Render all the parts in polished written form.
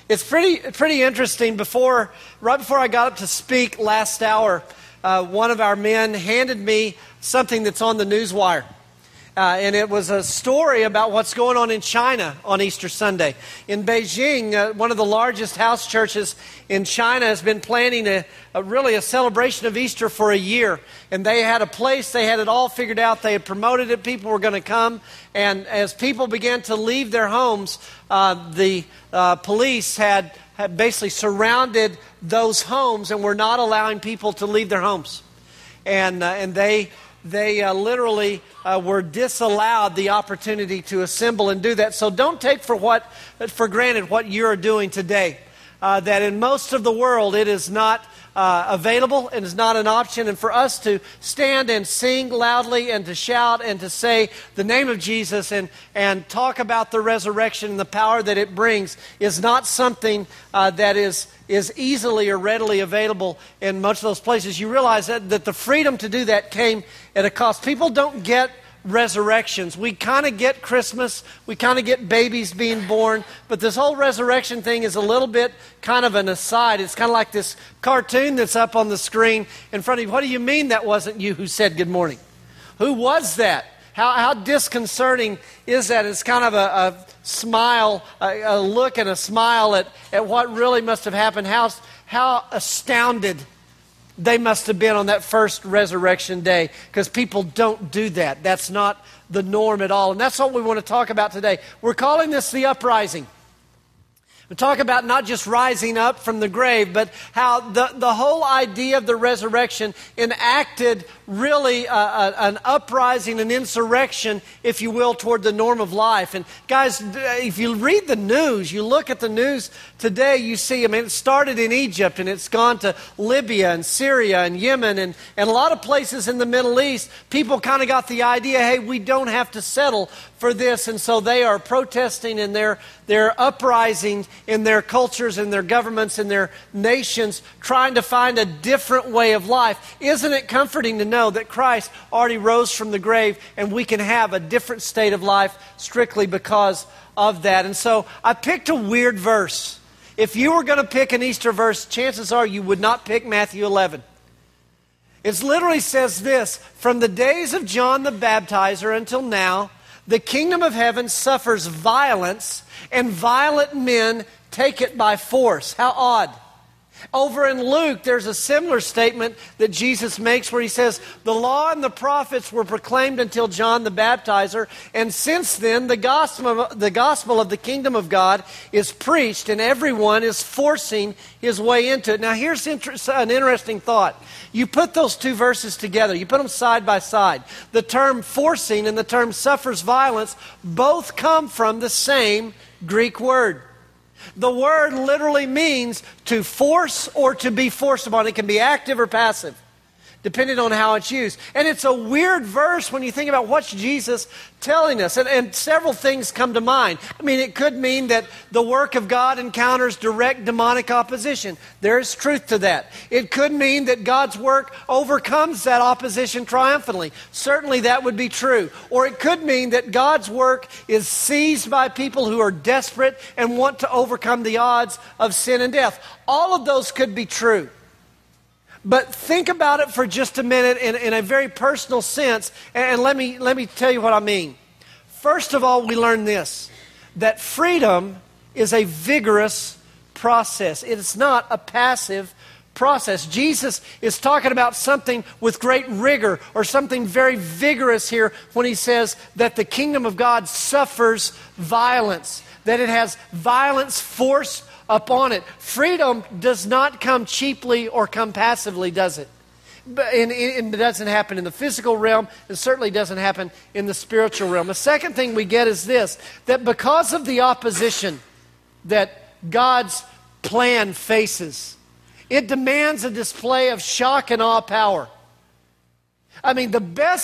It's pretty interesting. Right before I got up to speak last hour, one of our men handed me something that's on the newswire. And it was a story about what's going on in China on Easter Sunday. In Beijing, one of the largest house churches in China has been planning a celebration of Easter for a year. And they had a place, they had it all figured out, they had promoted it, people were going to come. And as people began to leave their homes, the police had basically surrounded those homes and were not allowing people to leave their homes. And they literally were disallowed the opportunity to assemble and do that. So don't take for granted what you're doing today. That in most of the world it is not available and is not an option. And for us to stand and sing loudly and to shout and to say the name of Jesus and talk about the resurrection and the power that it brings is not something that is easily or readily available in much of those places. You realize that the freedom to do that came at a cost. People don't get resurrections. We kind of get Christmas. We kind of get babies being born. But this whole resurrection thing is a little bit kind of an aside. It's kind of like this cartoon that's up on the screen in front of you. What do you mean that wasn't you who said good morning? Who was that? How disconcerting is that? It's kind of a smile, a look and a smile at what really must have happened. How astounded they must have been on that first resurrection day, because people don't do that. That's not the norm at all. And that's what we want to talk about today. We're calling this the uprising. We talk about not just rising up from the grave, but how the whole idea of the resurrection enacted really an uprising, an insurrection, if you will, toward the norm of life. And guys, if you read the news, you look at the news today, you see, it started in Egypt and it's gone to Libya and Syria and Yemen and a lot of places in the Middle East. People kind of got the idea, hey, we don't have to settle for this. And so they are protesting and they're uprising in their cultures and their governments and their nations, trying to find a different way of life. Isn't it comforting to know that Christ already rose from the grave and we can have a different state of life strictly because of that? And so I picked a weird verse. If you were going to pick an Easter verse, chances are you would not pick Matthew 11. It literally says this: from the days of John the Baptizer until now, the kingdom of heaven suffers violence, and violent men take it by force. How odd. Over in Luke, there's a similar statement that Jesus makes where he says, the law and the prophets were proclaimed until John the Baptizer, and since then the gospel of the kingdom of God is preached, and everyone is forcing his way into it. Now here's an interesting thought. You put those two verses together, you put them side by side. The term forcing and the term suffers violence both come from the same Greek word. The word literally means to force or to be forced upon. It can be active or passive, depending on how it's used. And it's a weird verse when you think about what's Jesus telling us. And several things come to mind. It could mean that the work of God encounters direct demonic opposition. There is truth to that. It could mean that God's work overcomes that opposition triumphantly. Certainly that would be true. Or it could mean that God's work is seized by people who are desperate and want to overcome the odds of sin and death. All of those could be true. But think about it for just a minute in a very personal sense, and let me tell you what I mean. First of all, we learn this, that freedom is a vigorous process. It's not a passive process. Jesus is talking about something with great rigor or something very vigorous here when he says that the kingdom of God suffers violence, that it has violence forced upon it. Freedom does not come cheaply or come passively, does it? It doesn't happen in the physical realm. It certainly doesn't happen in the spiritual realm. The second thing we get is this, that because of the opposition that God's plan faces, it demands a display of shock and awe power. The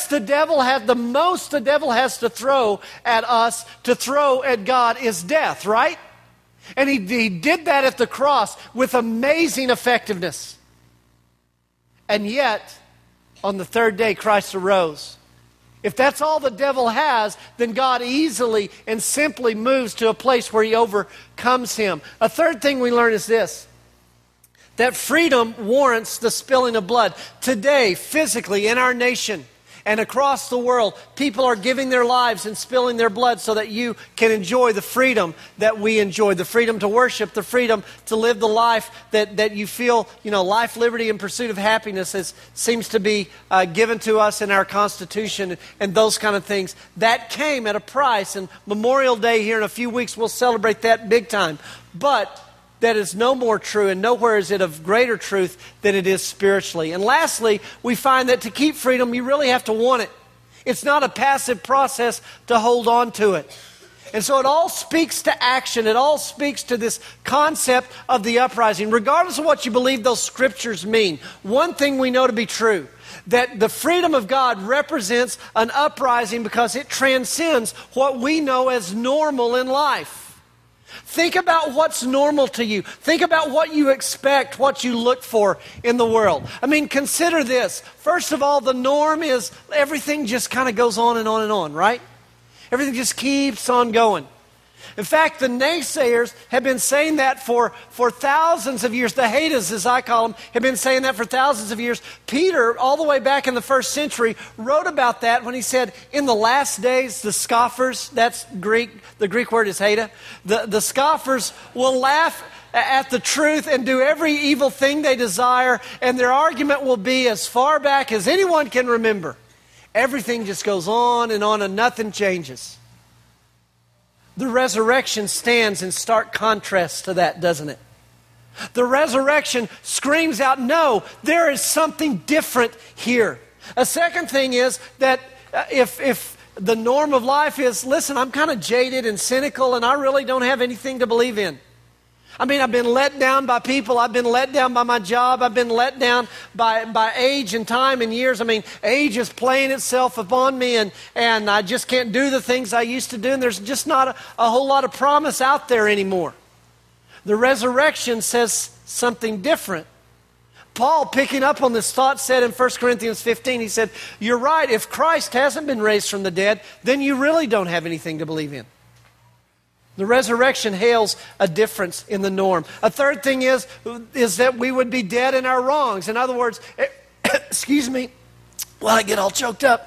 most the devil has to throw at us, to throw at God, is death, right? And he did that at the cross with amazing effectiveness. And yet, on the third day, Christ arose. If that's all the devil has, then God easily and simply moves to a place where he overcomes him. A third thing we learn is this: that freedom warrants the spilling of blood. Today, physically, in our nation and across the world, people are giving their lives and spilling their blood so that you can enjoy the freedom that we enjoy. The freedom to worship, the freedom to live the life that you feel, life, liberty, and pursuit of happiness seems to be given to us in our Constitution and those kind of things. That came at a price, and Memorial Day here in a few weeks, we'll celebrate that big time. But that is no more true, and nowhere is it of greater truth than it is spiritually. And lastly, we find that to keep freedom, you really have to want it. It's not a passive process to hold on to it. And so it all speaks to action. It all speaks to this concept of the uprising. Regardless of what you believe those scriptures mean, one thing we know to be true: that the freedom of God represents an uprising because it transcends what we know as normal in life. Think about what's normal to you. Think about what you expect, what you look for in the world. Consider this. First of all, the norm is everything just kind of goes on and on and on, right? Everything just keeps on going. In fact, the naysayers have been saying that for thousands of years. The haters, as I call them, have been saying that for thousands of years. Peter, all the way back in the first century, wrote about that when he said, in the last days, the scoffers, that's Greek, the Greek word is heta, the scoffers will laugh at the truth and do every evil thing they desire, and their argument will be as far back as anyone can remember. Everything just goes on and nothing changes. The resurrection stands in stark contrast to that, doesn't it? The resurrection screams out, no, there is something different here. A second thing is that if the norm of life is, listen, I'm kind of jaded and cynical and I really don't have anything to believe in. I've been let down by people. I've been let down by my job. I've been let down by age and time and years. Age is playing itself upon me and I just can't do the things I used to do. And there's just not a whole lot of promise out there anymore. The resurrection says something different. Paul, picking up on this thought, said in 1 Corinthians 15, he said, you're right, if Christ hasn't been raised from the dead, then you really don't have anything to believe in. The resurrection hails a difference in the norm. A third thing is that we would be dead in our wrongs. In other words, excuse me, while I get all choked up.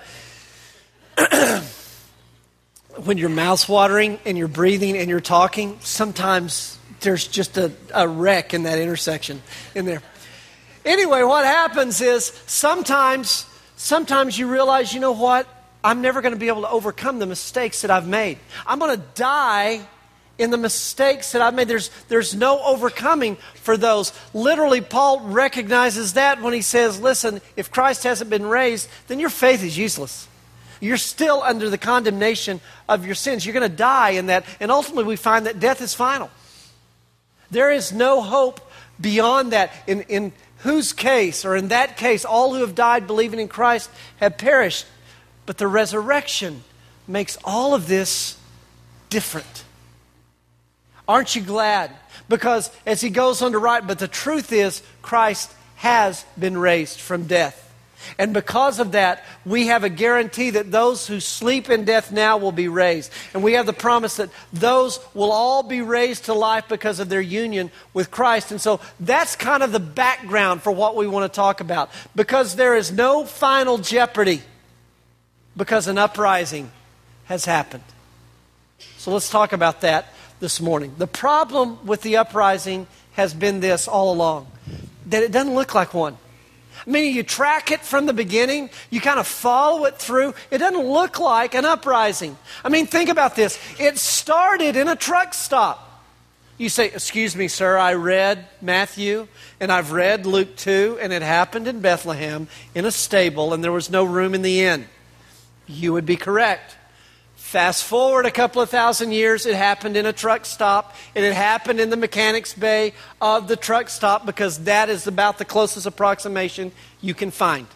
When your mouth's watering and you're breathing and you're talking, sometimes there's just a wreck in that intersection in there. Anyway, what happens is sometimes you realize, you know what? I'm never going to be able to overcome the mistakes that I've made. I'm going to die in the mistakes that I've made. There's no overcoming for those. Literally, Paul recognizes that when he says, listen, if Christ hasn't been raised, then your faith is useless. You're still under the condemnation of your sins. You're going to die in that. And ultimately, we find that death is final. There is no hope beyond that. In whose case, or in that case, all who have died believing in Christ have perished. But the resurrection makes all of this different. Aren't you glad? Because as he goes on to write, but the truth is Christ has been raised from death. And because of that, we have a guarantee that those who sleep in death now will be raised. And we have the promise that those will all be raised to life because of their union with Christ. And so that's kind of the background for what we want to talk about. Because there is no final jeopardy. Because an uprising has happened. So let's talk about that this morning. The problem with the uprising has been this all along, that it doesn't look like one. You track it from the beginning, you kind of follow it through, it doesn't look like an uprising. Think about this. It started in a truck stop. You say, excuse me, sir, I read Matthew and I've read Luke 2 and it happened in Bethlehem in a stable and there was no room in the inn. You would be correct. Fast forward a couple of thousand years, it happened in a truck stop. And it happened in the mechanics bay of the truck stop because that is about the closest approximation you can find.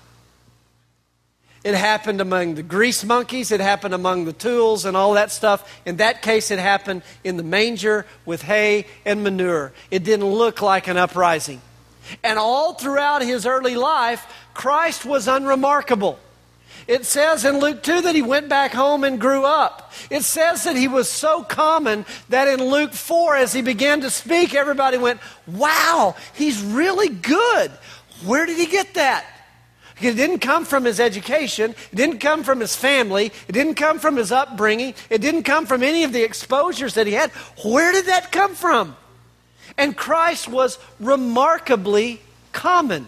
It happened among the grease monkeys. It happened among the tools and all that stuff. In that case, it happened in the manger with hay and manure. It didn't look like an uprising. And all throughout his early life, Christ was unremarkable. It says in Luke 2 that he went back home and grew up. It says that he was so common that in Luke 4, as he began to speak, everybody went, wow, he's really good. Where did he get that? It didn't come from his education. It didn't come from his family. It didn't come from his upbringing. It didn't come from any of the exposures that he had. Where did that come from? And Christ was remarkably common.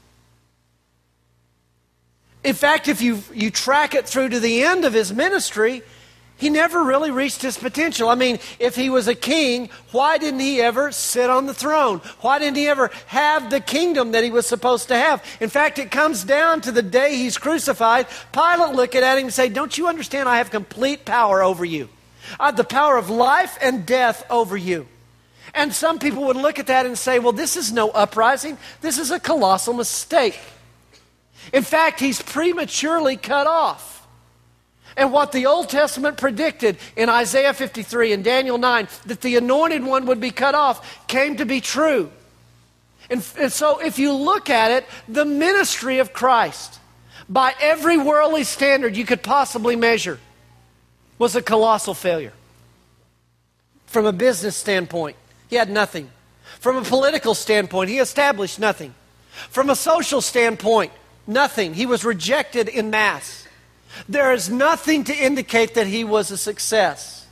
In fact, if you track it through to the end of his ministry, he never really reached his potential. I mean, if he was a king, why didn't he ever sit on the throne? Why didn't he ever have the kingdom that he was supposed to have? In fact, it comes down to the day he's crucified. Pilate looked at him and said, don't you understand I have complete power over you? I have the power of life and death over you. And some people would look at that and say, well, this is no uprising. This is a colossal mistake. In fact, he's prematurely cut off. And what the Old Testament predicted in Isaiah 53 and Daniel 9, that the anointed one would be cut off, came to be true. And so if you look at it, the ministry of Christ, by every worldly standard you could possibly measure, was a colossal failure. From a business standpoint, he had nothing. From a political standpoint, he established nothing. From a social standpoint, nothing. He was rejected en masse. There is nothing to indicate that he was a success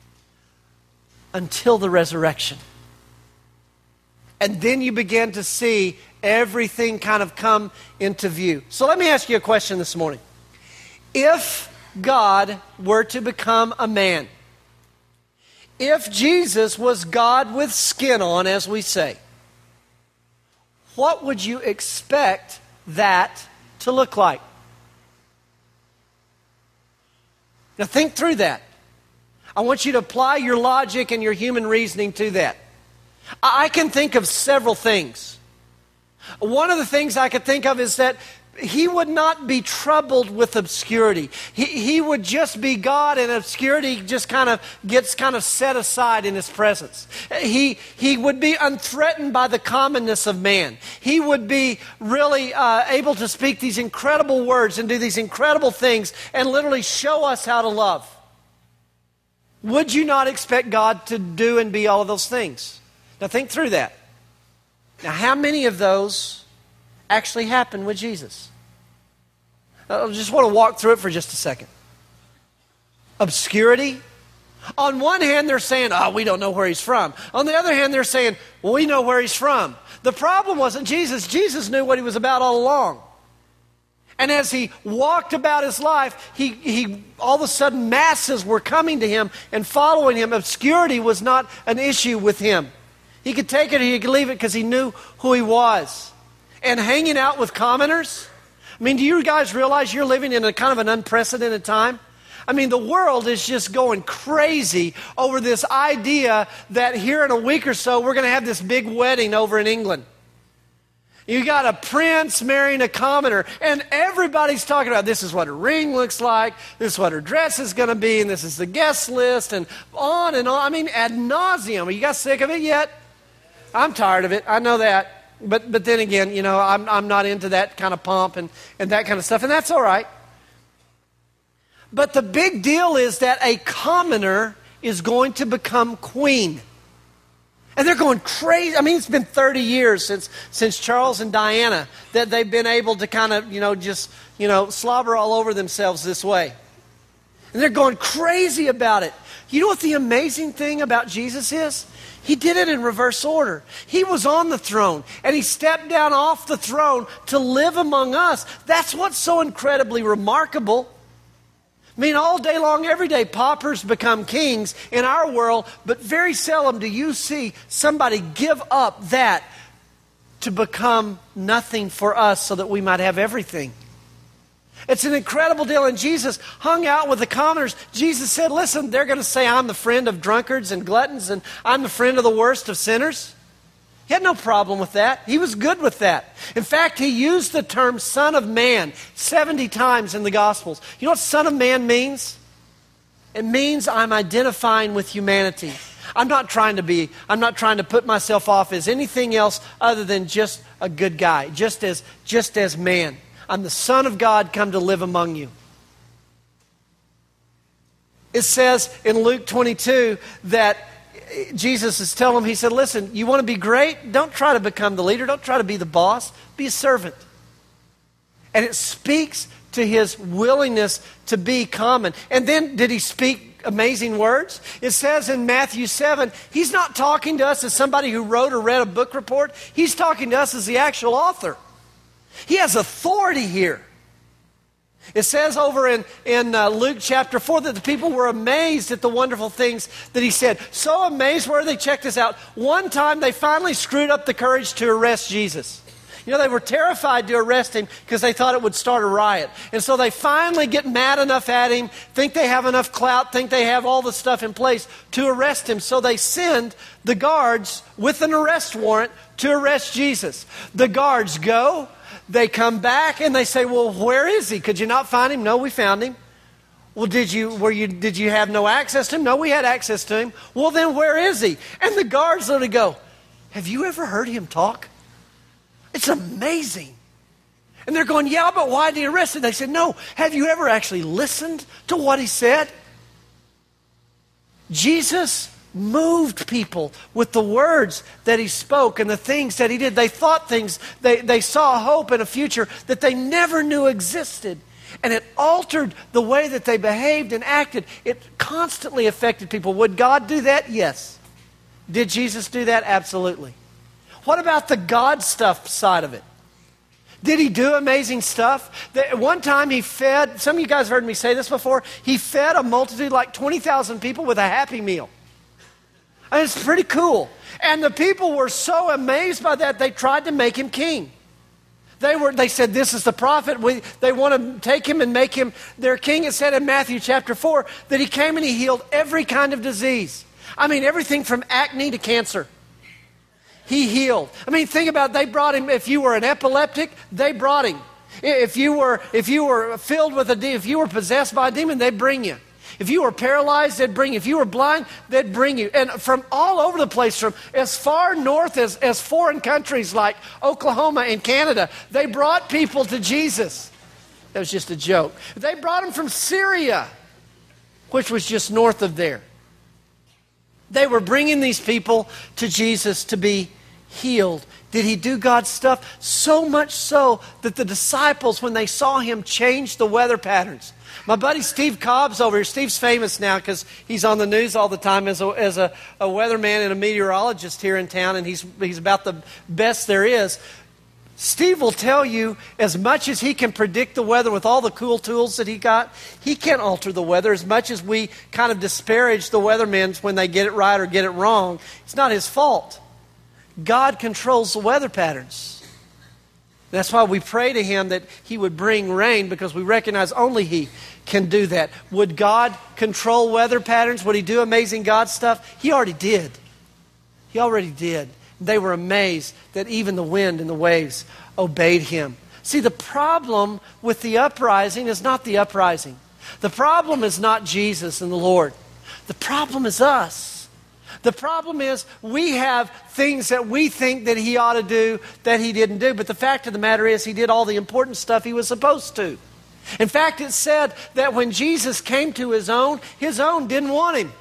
until the resurrection. And then you begin to see everything kind of come into view. So let me ask you a question this morning. If God were to become a man, if Jesus was God with skin on, as we say, what would you expect that to look like? Now think through that. I want you to apply your logic and your human reasoning to that. I can think of several things. One of the things I could think of is that he would not be troubled with obscurity. He would just be God, and obscurity just gets set aside in his presence. He would be unthreatened by the commonness of man. He would be really able to speak these incredible words and do these incredible things and literally show us how to love. Would you not expect God to do and be all of those things? Now think through that. Now how many of those actually happened with Jesus? I just want to walk through it for just a second. Obscurity. On one hand, they're saying, we don't know where he's from. On the other hand, they're saying, well, we know where he's from. The problem wasn't Jesus. Jesus knew what he was about all along. And as he walked about his life, he all of a sudden masses were coming to him and following him. Obscurity was not an issue with him. He could take it or he could leave it because he knew who he was. And hanging out with commoners. I mean, do you guys realize you're living in a kind of an unprecedented time? I mean, the world is just going crazy over this idea that here in a week or so, we're going to have this big wedding over in England. You got a prince marrying a commoner, and everybody's talking about this is what her ring looks like, this is what her dress is going to be, and this is the guest list, and on and on. I mean, ad nauseum. Are you guys sick of it yet? I'm tired of it. I know that. But then again, I'm not into that kind of pomp and that kind of stuff, and that's all right. But the big deal is that a commoner is going to become queen. And they're going crazy. I mean, it's been 30 years since Charles and Diana that they've been able to kind of, slobber all over themselves this way. And they're going crazy about it. You know what the amazing thing about Jesus is? He did it in reverse order. He was on the throne, and he stepped down off the throne to live among us. That's what's so incredibly remarkable. I mean, all day long, every day, paupers become kings in our world, but very seldom do you see somebody give up that to become nothing for us so that we might have everything. It's an incredible deal. And Jesus hung out with the commoners. Jesus said, listen, they're going to say I'm the friend of drunkards and gluttons, and I'm the friend of the worst of sinners. He had no problem with that. He was good with that. In fact, he used the term Son of Man 70 times in the Gospels. You know what Son of Man means? It means I'm identifying with humanity. I'm not trying to put myself off as anything else other than just a good guy, just as man. I'm the Son of God come to live among you. It says in Luke 22 that Jesus is telling them, he said, listen, you want to be great? Don't try to become the leader. Don't try to be the boss. Be a servant. And it speaks to his willingness to be common. And then did he speak amazing words? It says in Matthew 7, he's not talking to us as somebody who wrote or read a book report. He's talking to us as the actual author. He has authority here. It says over in Luke chapter 4 that the people were amazed at the wonderful things that he said. So amazed were they, check this out. One time they finally screwed up the courage to arrest Jesus. You know, they were terrified to arrest him because they thought it would start a riot. And so they finally get mad enough at him, think they have enough clout, think they have all the stuff in place to arrest him. So they send the guards with an arrest warrant to arrest Jesus. The guards go, they come back, and they say, well, where is he? Could you not find him? No, we found him. Well, did you have no access to him? No, we had access to him. Well, then where is he? And the guards literally go, have you ever heard him talk? It's amazing. And they're going, yeah, but why did he arrest him? They said, no, have you ever actually listened to what he said? Jesus moved people with the words that he spoke and the things that he did. They thought things, they saw hope in a future that they never knew existed. And it altered the way that they behaved and acted. It constantly affected people. Would God do that? Yes. Did Jesus do that? Absolutely. What about the God stuff side of it? Did he do amazing stuff? One time he fed, some of you guys have heard me say this before, he fed a multitude like 20,000 people with a Happy Meal. And it's pretty cool. And the people were so amazed by that, they tried to make him king. They said, this is the prophet. They want to take him and make him their king. It said in Matthew chapter 4 that he came and he healed every kind of disease. I mean, everything from acne to cancer. He healed. I mean, think about it. They brought him, if you were an epileptic, they brought him. If you were filled with if you were possessed by a demon, they'd bring you. If you were paralyzed, they'd bring you. If you were blind, they'd bring you. And from all over the place, from as far north as foreign countries like Oklahoma and Canada, they brought people to Jesus. That was just a joke. They brought him from Syria, which was just north of there. They were bringing these people to Jesus to be healed. Did he do God's stuff? So much so that the disciples, when they saw him, changed the weather patterns. My buddy Steve Cobb's over here. Steve's famous now because he's on the news all the time as a weatherman and a meteorologist here in town, and he's about the best there is. Steve will tell you, as much as he can predict the weather with all the cool tools that he got, he can't alter the weather. As much as we kind of disparage the weathermen when they get it right or get it wrong, it's not his fault. God controls the weather patterns. That's why we pray to him that he would bring rain, because we recognize only he can do that. Would God control weather patterns? Would he do amazing God stuff? He already did. He already did. They were amazed that even the wind and the waves obeyed him. See, the problem with the uprising is not the uprising. The problem is not Jesus and the Lord. The problem is us. The problem is we have things that we think that he ought to do that he didn't do. But the fact of the matter is he did all the important stuff he was supposed to. In fact, it said that when Jesus came to his own didn't want him.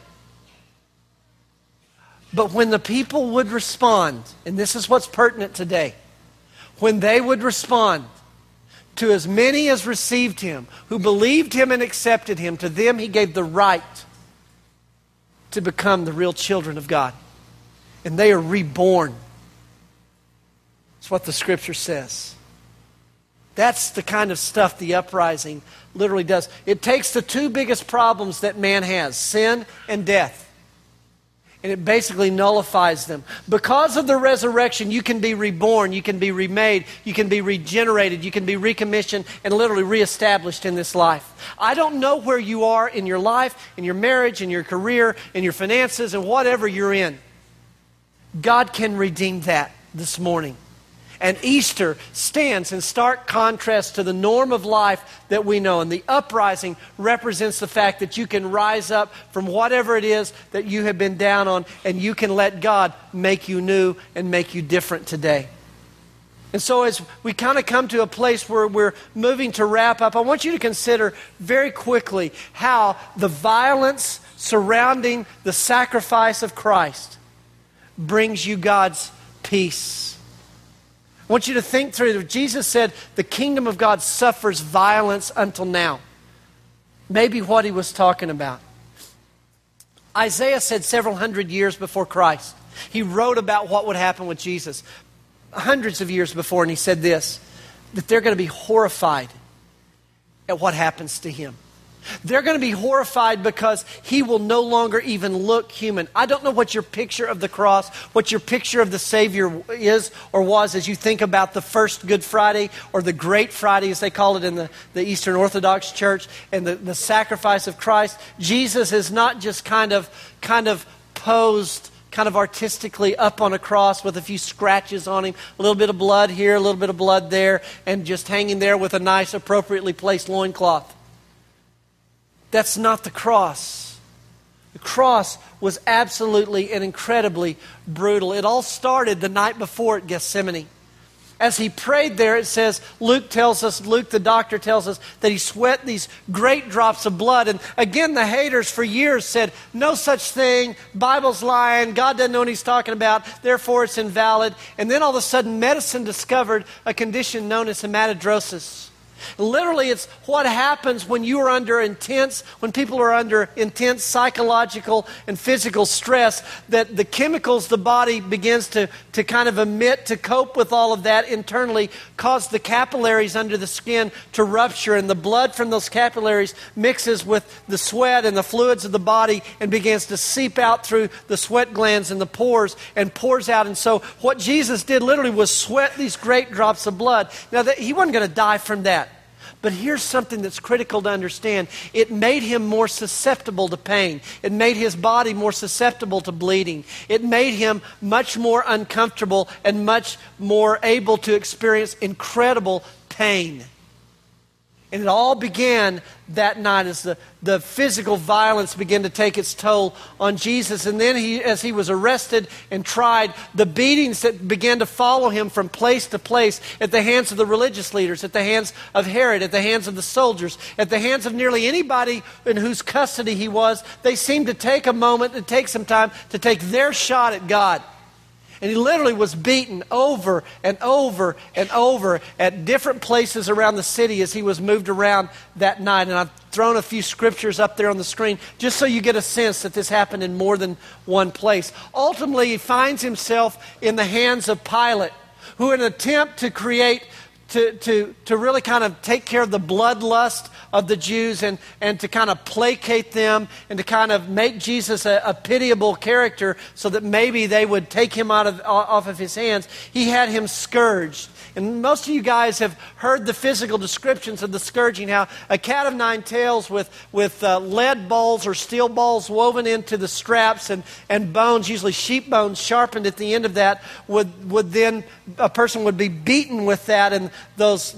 But when the people would respond, and this is what's pertinent today, when they would respond to as many as received him, who believed him and accepted him, to them he gave the right to become the real children of God. And they are reborn. That's what the scripture says. That's the kind of stuff the uprising literally does. It takes the two biggest problems that man has, sin and death, and it basically nullifies them. Because of the resurrection, you can be reborn, you can be remade, you can be regenerated, you can be recommissioned and literally reestablished in this life. I don't know where you are in your life, in your marriage, in your career, in your finances, and whatever you're in. God can redeem that this morning. And Easter stands in stark contrast to the norm of life that we know. And the uprising represents the fact that you can rise up from whatever it is that you have been down on, and you can let God make you new and make you different today. And so as we kind of come to a place where we're moving to wrap up, I want you to consider very quickly how the violence surrounding the sacrifice of Christ brings you God's peace. I want you to think through it. Jesus said the kingdom of God suffers violence until now. Maybe what he was talking about. Isaiah said several hundred years before Christ. He wrote about what would happen with Jesus hundreds of years before, and he said this, that they're going to be horrified at what happens to him. They're going to be horrified because he will no longer even look human. I don't know what your picture of the cross, what your picture of the Savior is or was as you think about the first Good Friday or the Great Friday, as they call it in the Eastern Orthodox Church, and the sacrifice of Christ. Jesus is not just kind of posed kind of artistically up on a cross with a few scratches on him, a little bit of blood here, a little bit of blood there, and just hanging there with a nice, appropriately placed loincloth. That's not the cross. The cross was absolutely and incredibly brutal. It all started the night before at Gethsemane. As he prayed there, it says, Luke the doctor tells us that he sweat these great drops of blood. And again, the haters for years said, no such thing, Bible's lying, God doesn't know what he's talking about, therefore it's invalid. And then all of a sudden, medicine discovered a condition known as hematidrosis. Literally, it's what happens when you are when people are under intense psychological and physical stress, that the chemicals the body begins to kind of emit to cope with all of that internally cause the capillaries under the skin to rupture, and the blood from those capillaries mixes with the sweat and the fluids of the body and begins to seep out through the sweat glands and the pores and pours out. And so what Jesus did literally was sweat these great drops of blood. Now, he wasn't going to die from that. But here's something that's critical to understand. It made him more susceptible to pain. It made his body more susceptible to bleeding. It made him much more uncomfortable and much more able to experience incredible pain. And it all began that night as the physical violence began to take its toll on Jesus. And then as he was arrested and tried, the beatings that began to follow him from place to place at the hands of the religious leaders, at the hands of Herod, at the hands of the soldiers, at the hands of nearly anybody in whose custody he was, they seemed to take a moment and take some time to take their shot at God. And he literally was beaten over and over and over at different places around the city as he was moved around that night. And I've thrown a few scriptures up there on the screen just so you get a sense that this happened in more than one place. Ultimately, he finds himself in the hands of Pilate, who in an attempt to create to really kind of take care of the bloodlust of the Jews and to kind of placate them and to kind of make Jesus a pitiable character so that maybe they would take him off of his hands. He had him scourged. And most of you guys have heard the physical descriptions of the scourging, how a cat of nine tails with lead balls or steel balls woven into the straps and bones, usually sheep bones sharpened at the end of that, would then, a person would be beaten with that, and those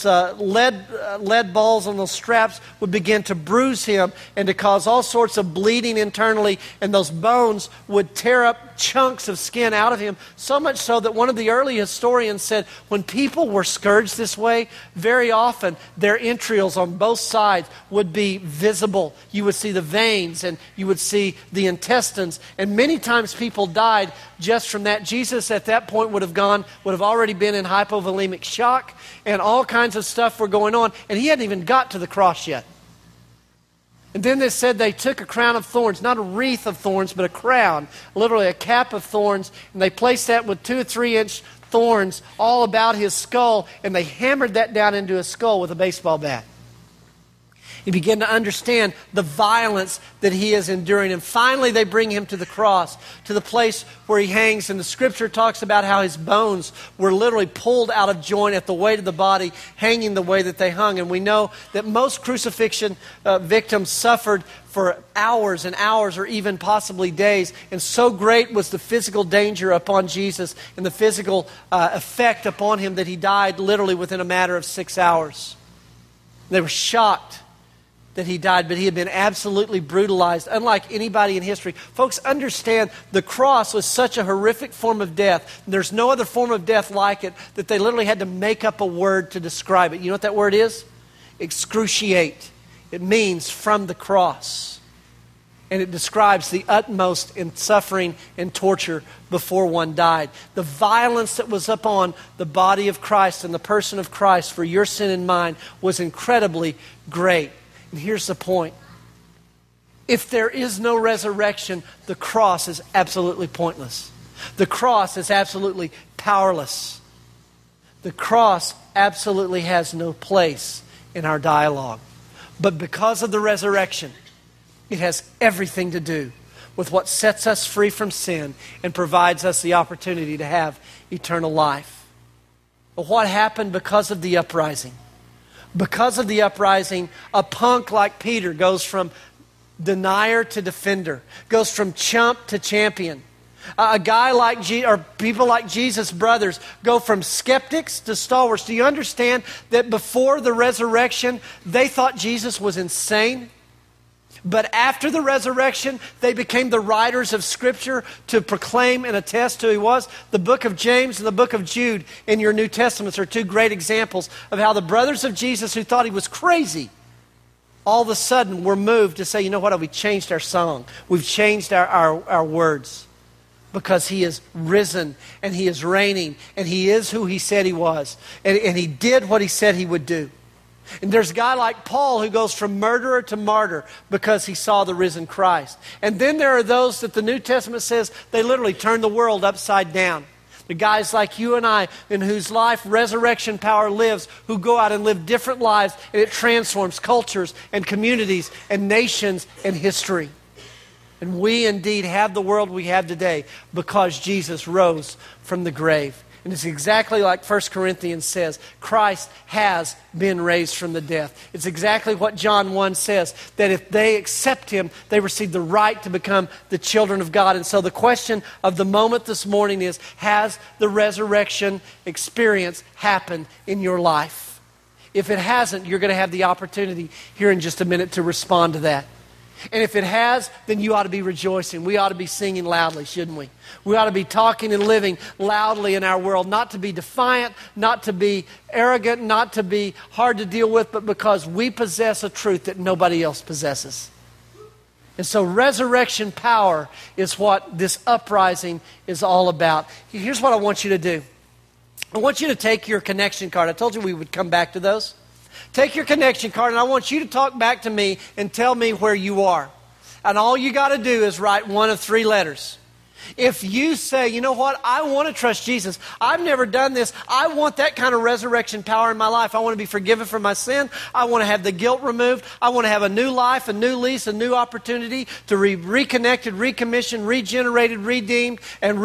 lead balls on those straps would begin to bruise him and to cause all sorts of bleeding internally, and those bones would tear up chunks of skin out of him, so much so that one of the early historians said when people were scourged this way, very often their entrails on both sides would be visible. You would see the veins and you would see the intestines, and many times people died just from that. Jesus at that point would have already been in hypovolemic shock, and all kinds of stuff were going on, and he hadn't even got to the cross yet. And then they said they took a crown of thorns, not a wreath of thorns, but a crown, literally a cap of thorns, and they placed that with 2 or 3 inch thorns all about his skull, and they hammered that down into his skull with a baseball bat. He began to understand the violence that he is enduring. And finally, they bring him to the cross, to the place where he hangs. And the scripture talks about how his bones were literally pulled out of joint at the weight of the body, hanging the way that they hung. And we know that most crucifixion victims suffered for hours and hours or even possibly days. And so great was the physical danger upon Jesus and the physical effect upon him that he died literally within a matter of 6 hours. They were shocked. that he died, but he had been absolutely brutalized, unlike anybody in history. Folks, understand the cross was such a horrific form of death. There's no other form of death like it, that they literally had to make up a word to describe it. You know what that word is? Excruciate. It means from the cross. And it describes the utmost in suffering and torture before one died. The violence that was upon the body of Christ and the person of Christ for your sin and mine was incredibly great. And here's the point. If there is no resurrection, the cross is absolutely pointless. The cross is absolutely powerless. The cross absolutely has no place in our dialogue. But because of the resurrection, it has everything to do with what sets us free from sin and provides us the opportunity to have eternal life. But what happened because of the uprising? Because of the uprising, a punk like Peter goes from denier to defender, goes from chump to champion. A guy like people like Jesus' brothers go from skeptics to stalwarts. Do you understand that before the resurrection, they thought Jesus was insane? But after the resurrection, they became the writers of Scripture to proclaim and attest who he was. The book of James and the book of Jude in your New Testaments are two great examples of how the brothers of Jesus who thought he was crazy, all of a sudden were moved to say, you know what, we changed our song. We've changed our words. Because he is risen and he is reigning and he is who he said he was. And he did what he said he would do. And there's a guy like Paul who goes from murderer to martyr because he saw the risen Christ. And then there are those that the New Testament says they literally turn the world upside down. The guys like you and I, in whose life resurrection power lives, who go out and live different lives, and it transforms cultures and communities and nations and history. And we indeed have the world we have today because Jesus rose from the grave. And it's exactly like 1 Corinthians says, Christ has been raised from the death. It's exactly what John 1 says, that if they accept him, they receive the right to become the children of God. And so the question of the moment this morning is, has the resurrection experience happened in your life? If it hasn't, you're going to have the opportunity here in just a minute to respond to that. And if it has, then you ought to be rejoicing. We ought to be singing loudly, shouldn't we? We ought to be talking and living loudly in our world, not to be defiant, not to be arrogant, not to be hard to deal with, but because we possess a truth that nobody else possesses. And so resurrection power is what this uprising is all about. Here's what I want you to do. I want you to take your connection card. I told you we would come back to those. Take your connection card, and I want you to talk back to me and tell me where you are. And all you got to do is write one of three letters. If you say, you know what, I want to trust Jesus. I've never done this. I want that kind of resurrection power in my life. I want to be forgiven for my sin. I want to have the guilt removed. I want to have a new life, a new lease, a new opportunity to be reconnected, recommissioned, regenerated, redeemed, and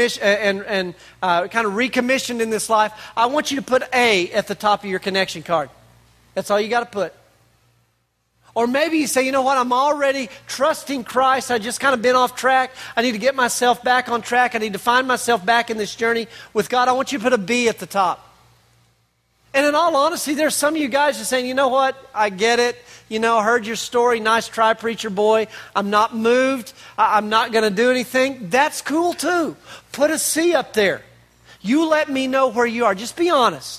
kind of recommissioned in this life. I want you to put A at the top of your connection card. That's all you got to put. Or maybe you say, you know what, I'm already trusting Christ. I just kind of been off track. I need to get myself back on track. I need to find myself back in this journey with God. I want you to put a B at the top. And in all honesty, there's some of you guys who are saying, you know what, I get it. You know, I heard your story. Nice try, preacher boy. I'm not moved. I'm not going to do anything. That's cool too. Put a C up there. You let me know where you are. Just be honest.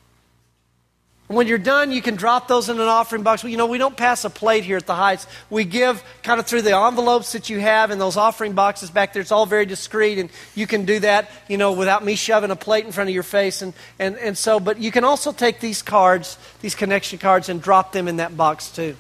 When you're done, you can drop those in an offering box. You know, we don't pass a plate here at the Heights. We give kind of through the envelopes that you have in those offering boxes back there. It's all very discreet, and you can do that, you know, without me shoving a plate in front of your face. But you can also take these cards, these connection cards, and drop them in that box too.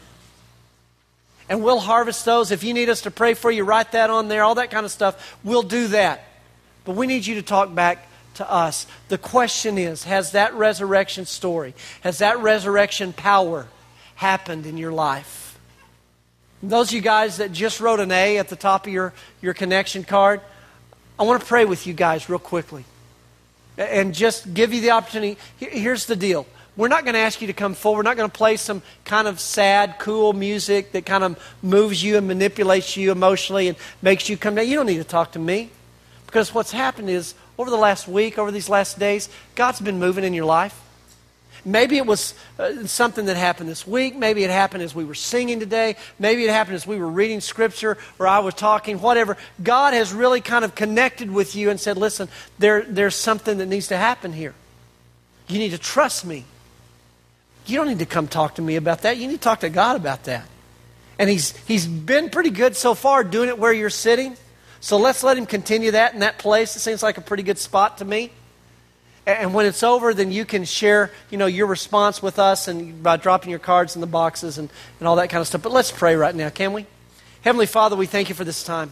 And we'll harvest those. If you need us to pray for you, write that on there, all that kind of stuff. We'll do that. But we need you to talk back to us. The question is, has that resurrection story, has that resurrection power happened in your life? And those of you guys that just wrote an A at the top of your connection card, I want to pray with you guys real quickly and just give you the opportunity. Here's the deal. We're not going to ask you to come forward. We're not going to play some kind of sad, cool music that kind of moves you and manipulates you emotionally and makes you come down. You don't need to talk to me, because what's happened is over the last week, over these last days, God's been moving in your life. Maybe it was something that happened this week. Maybe it happened as we were singing today. Maybe it happened as we were reading Scripture or I was talking, whatever. God has really kind of connected with you and said, listen, there's something that needs to happen here. You need to trust me. You don't need to come talk to me about that. You need to talk to God about that. And He's been pretty good so far doing it where you're sitting. So let's let Him continue that in that place. It seems like a pretty good spot to me. And when it's over, then you can share, your response with us and by dropping your cards in the boxes and all that kind of stuff. But let's pray right now, can we? Heavenly Father, we thank you for this time.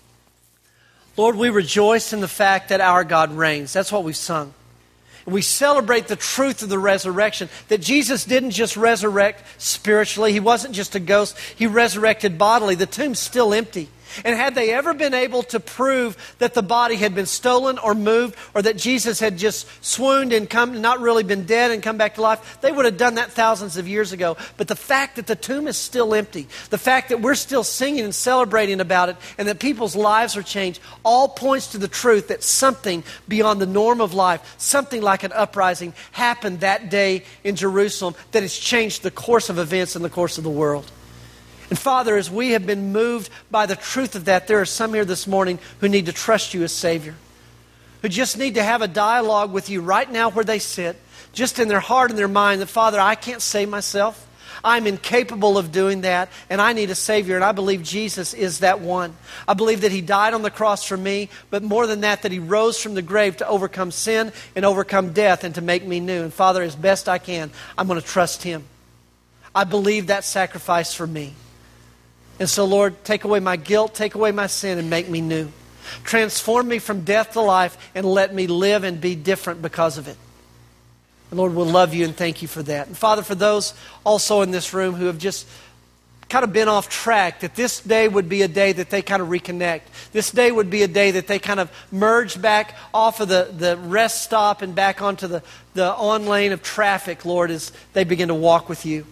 Lord, we rejoice in the fact that our God reigns. That's what we've sung. We celebrate the truth of the resurrection, that Jesus didn't just resurrect spiritually. He wasn't just a ghost. He resurrected bodily. The tomb's still empty. And had they ever been able to prove that the body had been stolen or moved, or that Jesus had just swooned and not really been dead and come back to life, they would have done that thousands of years ago. But the fact that the tomb is still empty, the fact that we're still singing and celebrating about it, and that people's lives are changed, all points to the truth that something beyond the norm of life, something like an uprising, happened that day in Jerusalem that has changed the course of events in the course of the world. And Father, as we have been moved by the truth of that, there are some here this morning who need to trust you as Savior, who just need to have a dialogue with you right now where they sit, just in their heart and their mind, that Father, I can't save myself. I'm incapable of doing that, and I need a Savior, and I believe Jesus is that one. I believe that He died on the cross for me, but more than that He rose from the grave to overcome sin and overcome death and to make me new. And Father, as best I can, I'm going to trust Him. I believe that sacrifice for me. And so, Lord, take away my guilt, take away my sin, and make me new. Transform me from death to life, and let me live and be different because of it. And Lord, we'll love you and thank you for that. And Father, for those also in this room who have just kind of been off track, that this day would be a day that they kind of reconnect. This day would be a day that they kind of merge back off of the rest stop and back onto the on lane of traffic, Lord, as they begin to walk with you.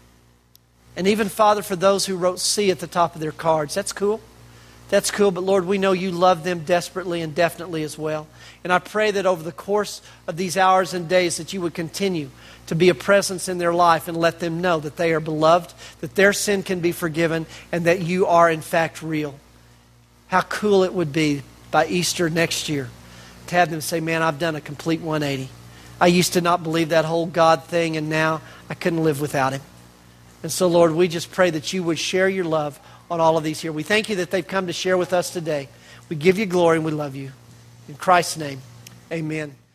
And even, Father, for those who wrote C at the top of their cards, that's cool. That's cool, but Lord, we know you love them desperately and definitely as well. And I pray that over the course of these hours and days that you would continue to be a presence in their life and let them know that they are beloved, that their sin can be forgiven, and that you are in fact real. How cool it would be by Easter next year to have them say, man, I've done a complete 180. I used to not believe that whole God thing, and now I couldn't live without Him. And so, Lord, we just pray that you would share your love on all of these here. We thank you that they've come to share with us today. We give you glory and we love you. In Christ's name, amen.